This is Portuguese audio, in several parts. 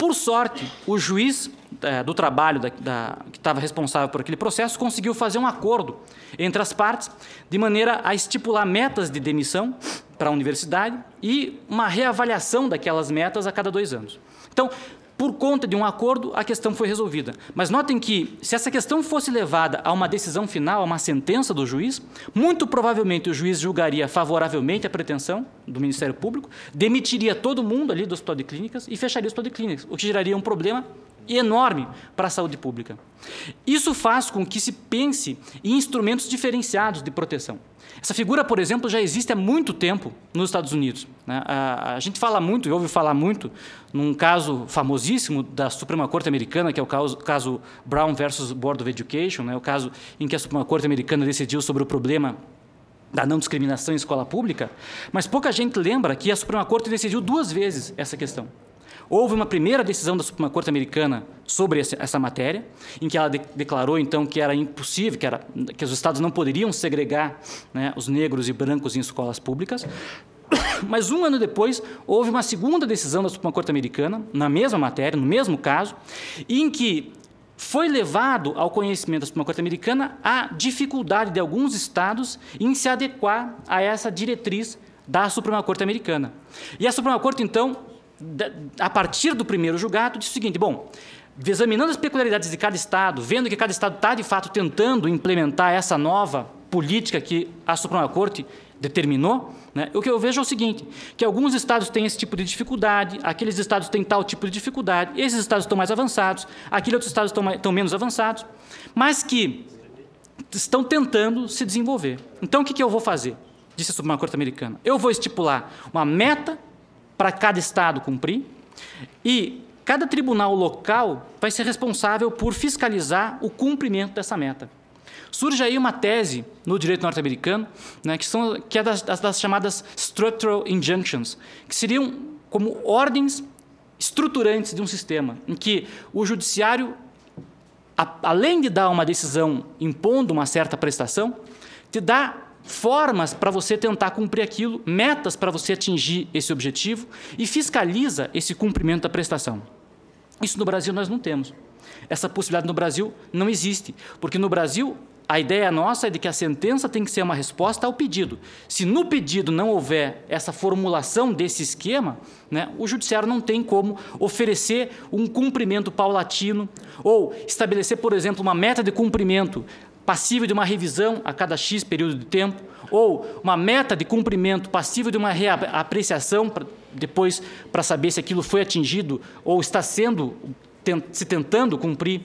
Por sorte, o juiz do trabalho que estava responsável por aquele processo conseguiu fazer um acordo entre as partes, de maneira a estipular metas de demissão para a universidade e uma reavaliação daquelas metas a cada 2 anos. Então, por conta de um acordo, a questão foi resolvida. Mas notem que, se essa questão fosse levada a uma decisão final, a uma sentença do juiz, muito provavelmente o juiz julgaria favoravelmente a pretensão do Ministério Público, demitiria todo mundo ali do Hospital de Clínicas e fecharia o Hospital de Clínicas, o que geraria um problema enorme para a saúde pública. Isso faz com que se pense em instrumentos diferenciados de proteção. Essa figura, por exemplo, já existe há muito tempo nos Estados Unidos, né? A gente fala muito, e ouve falar muito, num caso famosíssimo da Suprema Corte Americana, que é o caso Brown versus Board of Education, né? O caso em que a Suprema Corte Americana decidiu sobre o problema da não discriminação em escola pública, mas pouca gente lembra que a Suprema Corte decidiu 2 vezes essa questão. Houve uma primeira decisão da Suprema Corte Americana sobre essa matéria, em que ela declarou, então, que era impossível, que os estados não poderiam segregar, né, os negros e brancos em escolas públicas. Mas 1 ano depois, houve uma segunda decisão da Suprema Corte Americana, na mesma matéria, no mesmo caso, em que foi levado ao conhecimento da Suprema Corte Americana a dificuldade de alguns estados em se adequar a essa diretriz da Suprema Corte Americana. E a Suprema Corte, então, a partir do primeiro julgado, disse o seguinte: bom, examinando as peculiaridades de cada estado, vendo que cada estado está, de fato, tentando implementar essa nova política que a Suprema Corte determinou, né, o que eu vejo é o seguinte, que alguns estados têm esse tipo de dificuldade, aqueles estados têm tal tipo de dificuldade, esses estados estão mais avançados, aqueles outros estados estão menos avançados, mas que estão tentando se desenvolver. Então, o que eu vou fazer? Disse a Suprema Corte Americana. Eu vou estipular uma meta para cada estado cumprir, e cada tribunal local vai ser responsável por fiscalizar o cumprimento dessa meta. Surge aí uma tese no direito norte-americano, né, que é das chamadas structural injunctions, que seriam como ordens estruturantes de um sistema, em que o judiciário, além de dar uma decisão impondo uma certa prestação, te dá formas para você tentar cumprir aquilo, metas para você atingir esse objetivo e fiscaliza esse cumprimento da prestação. Isso no Brasil nós não temos. Essa possibilidade no Brasil não existe, porque no Brasil a ideia nossa é de que a sentença tem que ser uma resposta ao pedido. Se no pedido não houver essa formulação desse esquema, né, o judiciário não tem como oferecer um cumprimento paulatino ou estabelecer, por exemplo, uma meta de cumprimento passível de uma revisão a cada X período de tempo, ou uma meta de cumprimento passível de uma reapreciação depois para saber se aquilo foi atingido ou está se tentando cumprir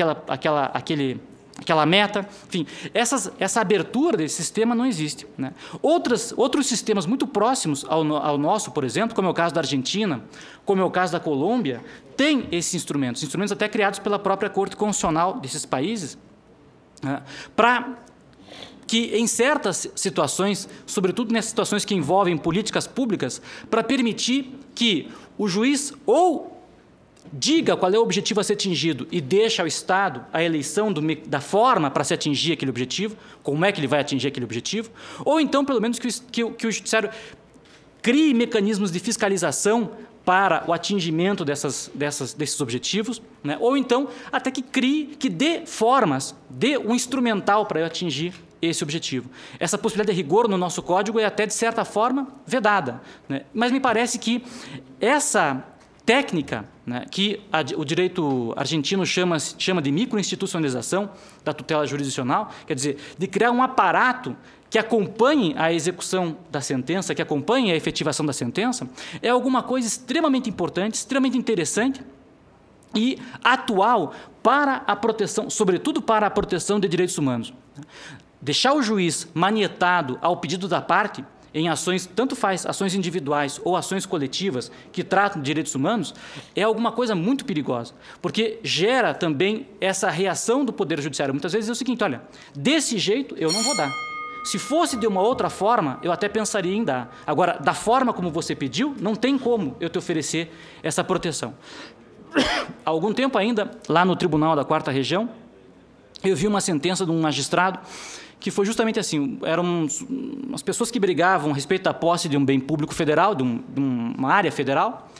aquela meta. Enfim, essa abertura desse sistema não existe, né? Outros sistemas muito próximos ao nosso, por exemplo, como é o caso da Argentina, como é o caso da Colômbia, têm esses instrumentos até criados pela própria Corte Constitucional desses países, para que, em certas situações, sobretudo nessas situações que envolvem políticas públicas, para permitir que o juiz ou diga qual é o objetivo a ser atingido e deixa ao Estado a eleição da forma para se atingir aquele objetivo, como é que ele vai atingir aquele objetivo, ou então, pelo menos, que o Judiciário crie mecanismos de fiscalização para o atingimento desses objetivos, né? Ou então até que dê formas, dê um instrumental para atingir esse objetivo. Essa possibilidade de rigor no nosso código é até, de certa forma, vedada, né? Mas me parece que essa técnica, né, que o direito argentino chama de microinstitucionalização da tutela jurisdicional, quer dizer, de criar um aparato que acompanhe a execução da sentença, que acompanhe a efetivação da sentença, é alguma coisa extremamente importante, extremamente interessante e atual para a proteção, sobretudo para a proteção de direitos humanos. Deixar o juiz manietado ao pedido da parte em ações, tanto faz ações individuais ou ações coletivas que tratam de direitos humanos, é alguma coisa muito perigosa, porque gera também essa reação do Poder Judiciário. Muitas vezes é o seguinte: olha, desse jeito eu não vou dar. Se fosse de uma outra forma, eu até pensaria em dar. Agora, da forma como você pediu, não tem como eu te oferecer essa proteção. Há algum tempo ainda, lá no Tribunal da 4ª Região, eu vi uma sentença de um magistrado que foi justamente assim: eram umas pessoas que brigavam a respeito da posse de um bem público federal, de uma área federal,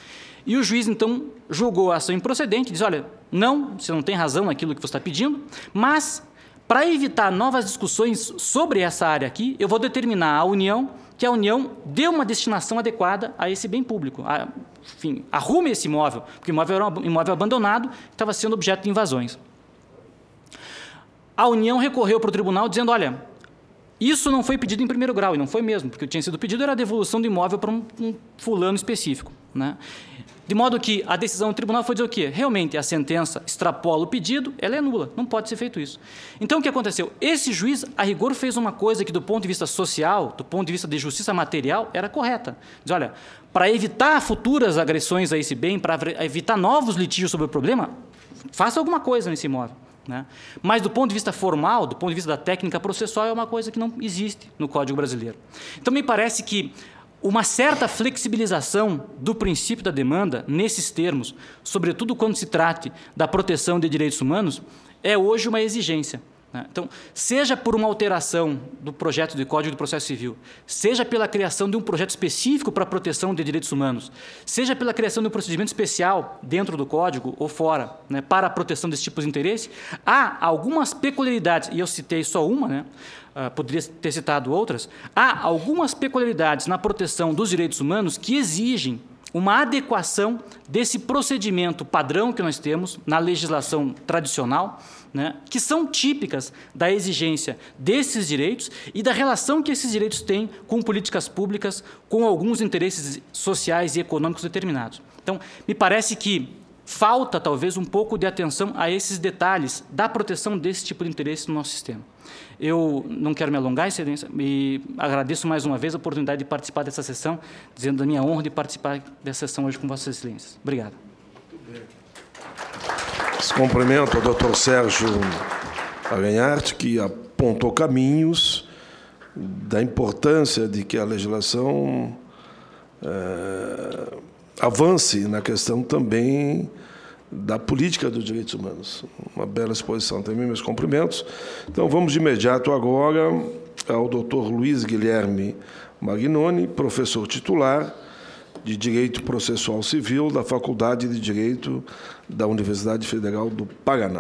E o juiz, então, julgou a ação improcedente, diz, olha, não, você não tem razão naquilo que você está pedindo, mas, para evitar novas discussões sobre essa área aqui, eu vou determinar à União que a União dê uma destinação adequada a esse bem público. Enfim, arrume esse imóvel, porque o imóvel era um imóvel abandonado, que estava sendo objeto de invasões. A União recorreu para o tribunal dizendo, olha, isso não foi pedido em primeiro grau, e não foi mesmo, porque o que tinha sido pedido era a devolução do imóvel para um fulano específico, né? De modo que a decisão do tribunal foi dizer o quê? Realmente, a sentença extrapola o pedido, ela é nula, não pode ser feito isso. Então, o que aconteceu? Esse juiz, a rigor, fez uma coisa que, do ponto de vista social, do ponto de vista de justiça material, era correta. Diz, olha, para evitar futuras agressões a esse bem, para evitar novos litígios sobre o problema, faça alguma coisa nesse imóvel, né? Mas, do ponto de vista formal, do ponto de vista da técnica processual, é uma coisa que não existe no Código Brasileiro. Então, me parece que uma certa flexibilização do princípio da demanda, nesses termos, sobretudo quando se trate da proteção de direitos humanos, é hoje uma exigência, né? Então, seja por uma alteração do projeto de Código de Processo Civil, seja pela criação de um projeto específico para a proteção de direitos humanos, seja pela criação de um procedimento especial dentro do Código ou fora, né, para a proteção desse tipo de interesse, há algumas peculiaridades, e eu citei só uma, né? Poderia ter citado outras, há algumas peculiaridades na proteção dos direitos humanos que exigem uma adequação desse procedimento padrão que nós temos na legislação tradicional, né, que são típicas da exigência desses direitos e da relação que esses direitos têm com políticas públicas, com alguns interesses sociais e econômicos determinados. Então, me parece que falta, talvez, um pouco de atenção a esses detalhes da proteção desse tipo de interesse no nosso sistema. Eu não quero me alongar, Excelência, e agradeço mais uma vez a oportunidade de participar dessa sessão, dizendo da minha honra de participar dessa sessão hoje com Vossas Excelências. Obrigado. Cumprimento ao Dr. Sérgio Aranharte, que apontou caminhos da importância de que a legislação avance na questão também da política dos direitos humanos. Uma bela exposição. Também meus cumprimentos. Então, vamos de imediato agora ao Dr. Luiz Guilherme Magnoni, professor titular de Direito Processual Civil da Faculdade de Direito da Universidade Federal do Paraná.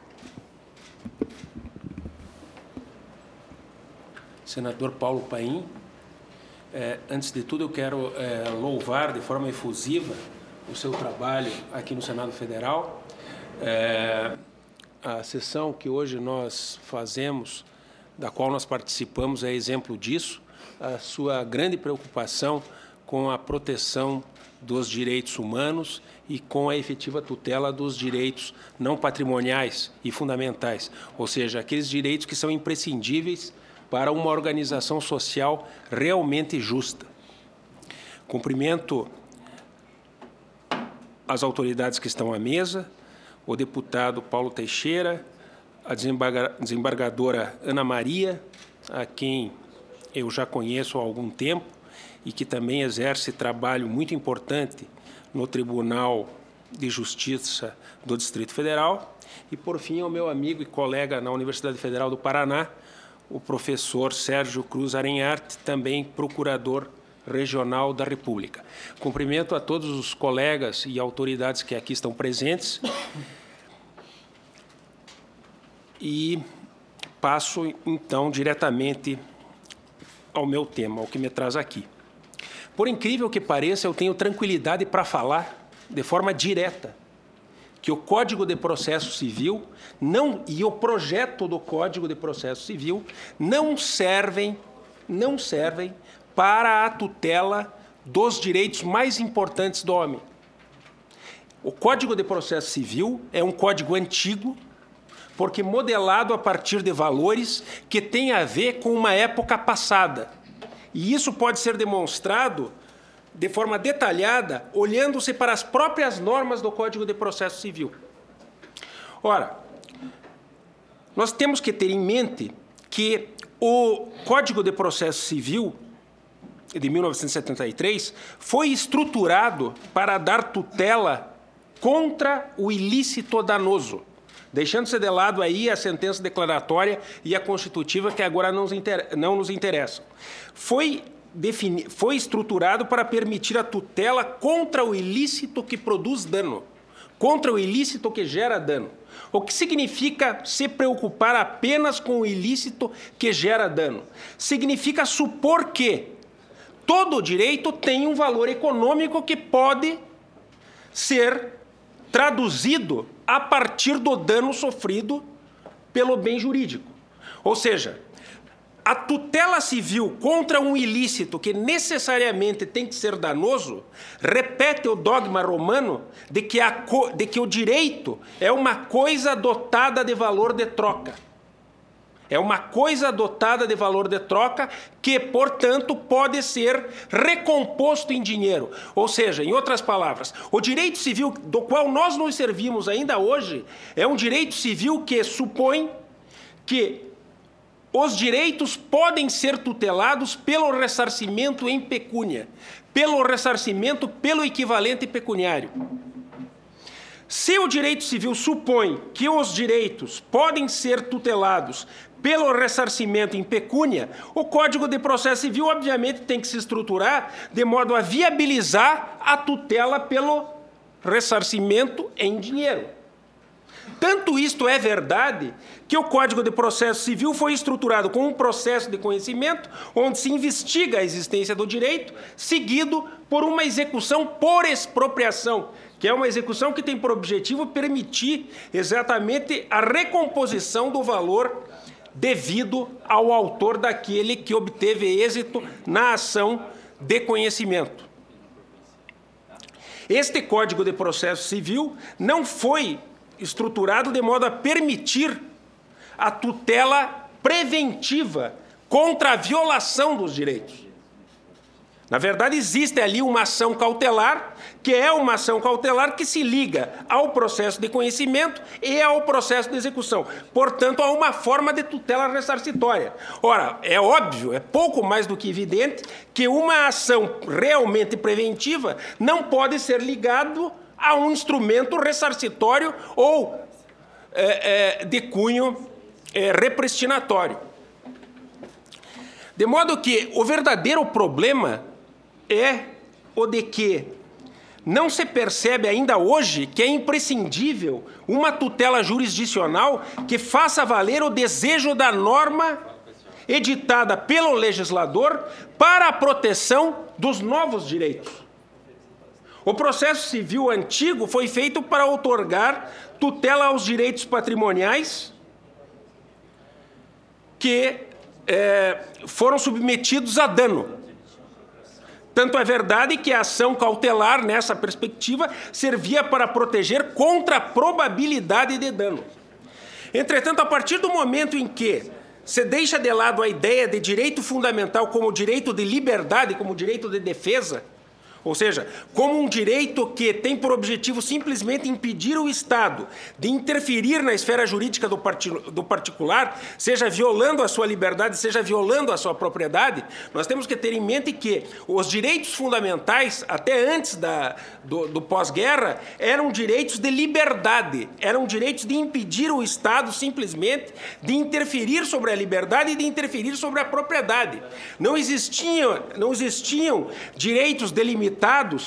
Senador Paulo Paim, antes de tudo eu quero louvar de forma efusiva o seu trabalho aqui no Senado Federal. A sessão que hoje nós fazemos, da qual nós participamos, é exemplo disso, a sua grande preocupação com a proteção dos direitos humanos e com a efetiva tutela dos direitos não patrimoniais e fundamentais, ou seja, aqueles direitos que são imprescindíveis para uma organização social realmente justa. Cumprimento as autoridades que estão à mesa, o deputado Paulo Teixeira, a desembargadora Ana Maria, a quem eu já conheço há algum tempo e que também exerce trabalho muito importante no Tribunal de Justiça do Distrito Federal, e, por fim, ao meu amigo e colega na Universidade Federal do Paraná, o professor Sérgio Cruz Aranharte, também procurador regional da República. Cumprimento a todos os colegas e autoridades que aqui estão presentes e passo, então, diretamente ao meu tema, ao que me traz aqui. Por incrível que pareça, eu tenho tranquilidade para falar de forma direta que o Código de Processo Civil e o projeto do Código de Processo Civil não servem para a tutela dos direitos mais importantes do homem. O Código de Processo Civil é um código antigo, porque modelado a partir de valores que têm a ver com uma época passada. E isso pode ser demonstrado de forma detalhada, olhando-se para as próprias normas do Código de Processo Civil. Ora, nós temos que ter em mente que o Código de Processo Civil de 1973 foi estruturado para dar tutela contra o ilícito danoso, deixando-se de lado aí a sentença declaratória e a constitutiva, que agora não nos interessam. Foi foi estruturado para permitir a tutela contra o ilícito que produz dano, contra o ilícito que gera dano. O que significa se preocupar apenas com o ilícito que gera dano? Significa supor que todo direito tem um valor econômico que pode ser traduzido a partir do dano sofrido pelo bem jurídico. Ou seja, a tutela civil contra um ilícito que necessariamente tem que ser danoso repete o dogma romano de que o direito é uma coisa dotada de valor de troca. É uma coisa dotada de valor de troca que, portanto, pode ser recomposto em dinheiro. Ou seja, em outras palavras, o direito civil do qual nós nos servimos ainda hoje é um direito civil que supõe que os direitos podem ser tutelados pelo ressarcimento em pecúnia, pelo ressarcimento pelo equivalente pecuniário. Se o direito civil supõe que os direitos podem ser tutelados pelo ressarcimento em pecúnia, o Código de Processo Civil, obviamente, tem que se estruturar de modo a viabilizar a tutela pelo ressarcimento em dinheiro. Tanto isto é verdade que o Código de Processo Civil foi estruturado com um processo de conhecimento onde se investiga a existência do direito, seguido por uma execução por expropriação, que é uma execução que tem por objetivo permitir exatamente a recomposição do valor devido ao autor daquele que obteve êxito na ação de conhecimento. Este Código de Processo Civil não foi estruturado de modo a permitir a tutela preventiva contra a violação dos direitos. Na verdade, existe ali uma ação cautelar, que é uma ação cautelar que se liga ao processo de conhecimento e ao processo de execução. Portanto, há uma forma de tutela ressarcitória. Ora, é óbvio, é pouco mais do que evidente, que uma ação realmente preventiva não pode ser ligado a um instrumento ressarcitório ou de cunho repristinatório. De modo que o verdadeiro problema é o de que não se percebe ainda hoje que é imprescindível uma tutela jurisdicional que faça valer o desejo da norma editada pelo legislador para a proteção dos novos direitos. O processo civil antigo foi feito para outorgar tutela aos direitos patrimoniais que foram submetidos a dano. Tanto é verdade que a ação cautelar, nessa perspectiva, servia para proteger contra a probabilidade de dano. Entretanto, a partir do momento em que se deixa de lado a ideia de direito fundamental como direito de liberdade, como direito de defesa, ou seja, como um direito que tem por objetivo simplesmente impedir o Estado de interferir na esfera jurídica do particular, seja violando a sua liberdade, seja violando a sua propriedade, nós temos que ter em mente que os direitos fundamentais, até antes do pós-guerra, eram direitos de liberdade, eram direitos de impedir o Estado simplesmente de interferir sobre a liberdade e de interferir sobre a propriedade. Não existiam direitos delimitados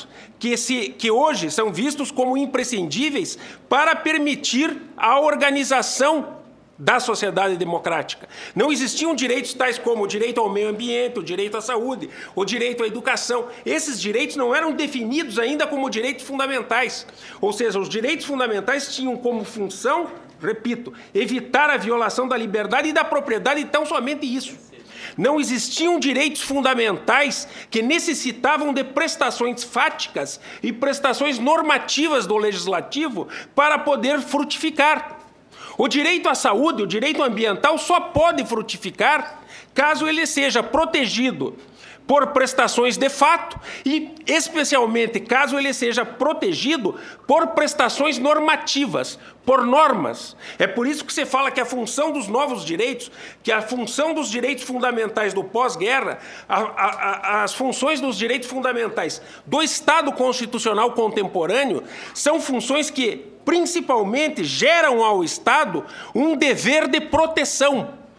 que hoje são vistos como imprescindíveis para permitir a organização da sociedade democrática. Não existiam direitos tais como o direito ao meio ambiente, o direito à saúde, o direito à educação. Esses direitos não eram definidos ainda como direitos fundamentais. Ou seja, os direitos fundamentais tinham como função, repito, evitar a violação da liberdade e da propriedade, e tão somente isso. Não existiam direitos fundamentais que necessitavam de prestações fáticas e prestações normativas do legislativo para poder frutificar. O direito à saúde, o direito ambiental só pode frutificar caso ele seja protegido por prestações de fato e, especialmente, caso ele seja protegido por prestações normativas, por normas. É por isso que se fala que a função dos novos direitos, que a função dos direitos fundamentais do pós-guerra, as funções dos direitos fundamentais do Estado constitucional contemporâneo são funções que, principalmente, geram ao Estado um dever de proteção,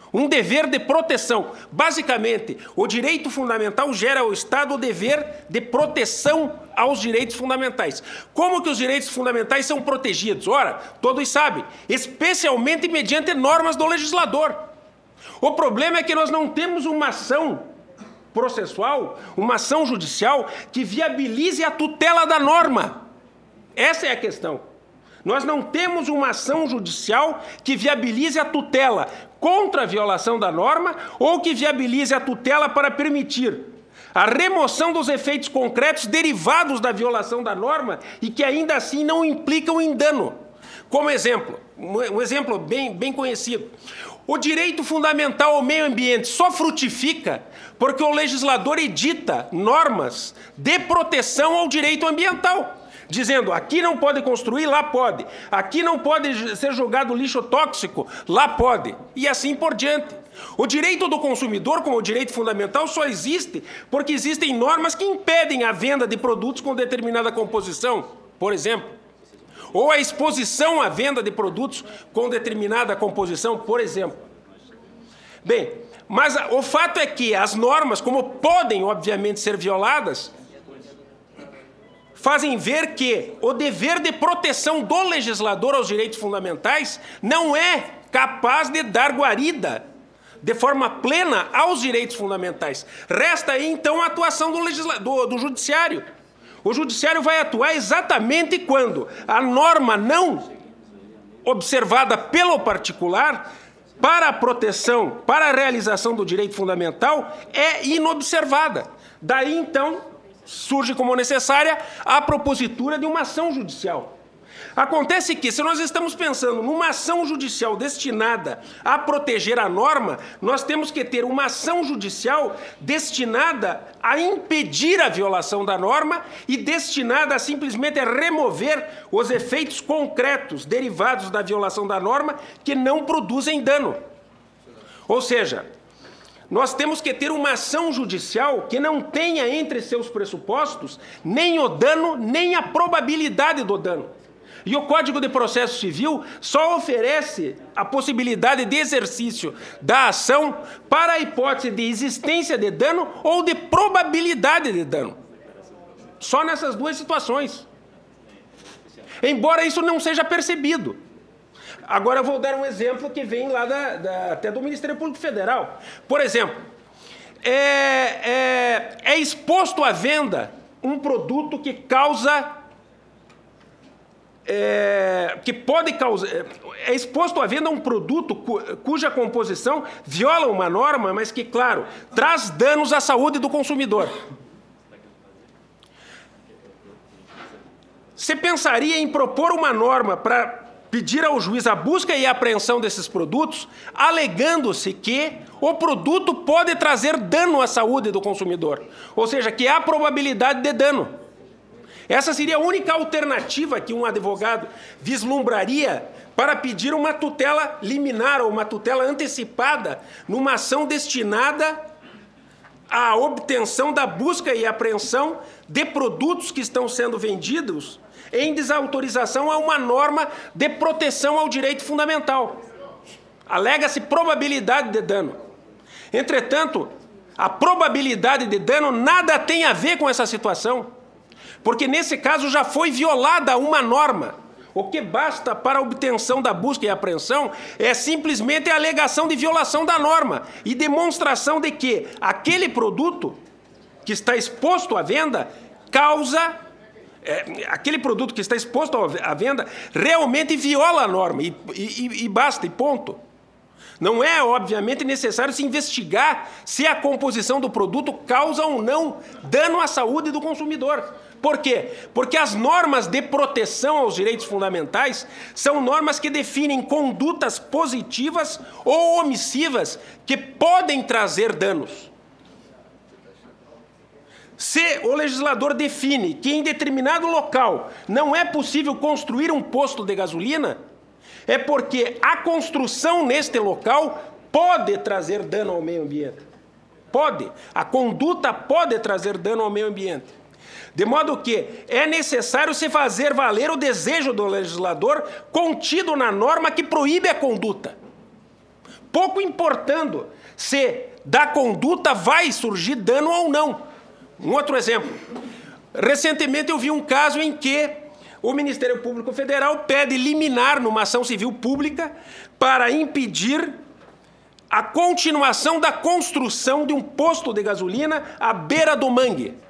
um dever de proteção. Basicamente, o direito fundamental gera ao Estado o dever de proteção aos direitos fundamentais. Como que os direitos fundamentais são protegidos? Ora, todos sabem, especialmente mediante normas do legislador. O problema é que nós não temos uma ação processual, uma ação judicial que viabilize a tutela da norma. Essa é a questão. Nós não temos uma ação judicial que viabilize a tutela contra a violação da norma ou que viabilize a tutela para permitir a remoção dos efeitos concretos derivados da violação da norma e que ainda assim não implicam em dano. Como exemplo, um exemplo bem conhecido. O direito fundamental ao meio ambiente só frutifica porque o legislador edita normas de proteção ao direito ambiental, dizendo, aqui não pode construir, lá pode. Aqui não pode ser jogado lixo tóxico, lá pode. E assim por diante. O direito do consumidor, como o direito fundamental, só existe porque existem normas que impedem a venda de produtos com determinada composição, por exemplo. Ou a exposição à venda de produtos com determinada composição, por exemplo. Bem, mas o fato é que as normas, como podem, obviamente, ser violadas, fazem ver que o dever de proteção do legislador aos direitos fundamentais não é capaz de dar guarida de forma plena aos direitos fundamentais. Resta aí, então, a atuação do judiciário. O judiciário vai atuar exatamente quando a norma não observada pelo particular para a proteção, para a realização do direito fundamental é inobservada. Daí, então, surge como necessária a propositura de uma ação judicial. Acontece que, se nós estamos pensando numa ação judicial destinada a proteger a norma, nós temos que ter uma ação judicial destinada a impedir a violação da norma e destinada a simplesmente remover os efeitos concretos derivados da violação da norma que não produzem dano. Ou seja, nós temos que ter uma ação judicial que não tenha entre seus pressupostos nem o dano, nem a probabilidade do dano. E o Código de Processo Civil só oferece a possibilidade de exercício da ação para a hipótese de existência de dano ou de probabilidade de dano. Só nessas duas situações. Embora isso não seja percebido. Agora eu vou dar um exemplo que vem lá até do Ministério Público Federal. Por exemplo, é exposto à venda um produto que causa... que pode causar... É exposto à venda um produto cuja composição viola uma norma, mas que, claro, traz danos à saúde do consumidor. Você pensaria em propor uma norma para pedir ao juiz a busca e a apreensão desses produtos, alegando-se que o produto pode trazer dano à saúde do consumidor, ou seja, que há probabilidade de dano. Essa seria a única alternativa que um advogado vislumbraria para pedir uma tutela liminar ou uma tutela antecipada numa ação destinada à obtenção da busca e apreensão de produtos que estão sendo vendidos em desautorização a uma norma de proteção ao direito fundamental. Alega-se probabilidade de dano. Entretanto, a probabilidade de dano nada tem a ver com essa situação, porque nesse caso já foi violada uma norma. O que basta para a obtenção da busca e apreensão é simplesmente a alegação de violação da norma e demonstração de que aquele produto que está exposto à venda aquele produto que está exposto à venda realmente viola a norma e basta, e ponto. Não é, obviamente, necessário se investigar se a composição do produto causa ou não dano à saúde do consumidor. Por quê? Porque as normas de proteção aos direitos fundamentais são normas que definem condutas positivas ou omissivas que podem trazer danos. Se o legislador define que em determinado local não é possível construir um posto de gasolina, é porque a construção neste local pode trazer dano ao meio ambiente. Pode. A conduta pode trazer dano ao meio ambiente. De modo que é necessário se fazer valer o desejo do legislador contido na norma que proíbe a conduta. pouco importando se da conduta vai surgir dano ou não. Um outro exemplo. Recentemente eu vi um caso em que o Ministério Público Federal pede liminar numa ação civil pública para impedir a continuação da construção de um posto de gasolina à beira do mangue.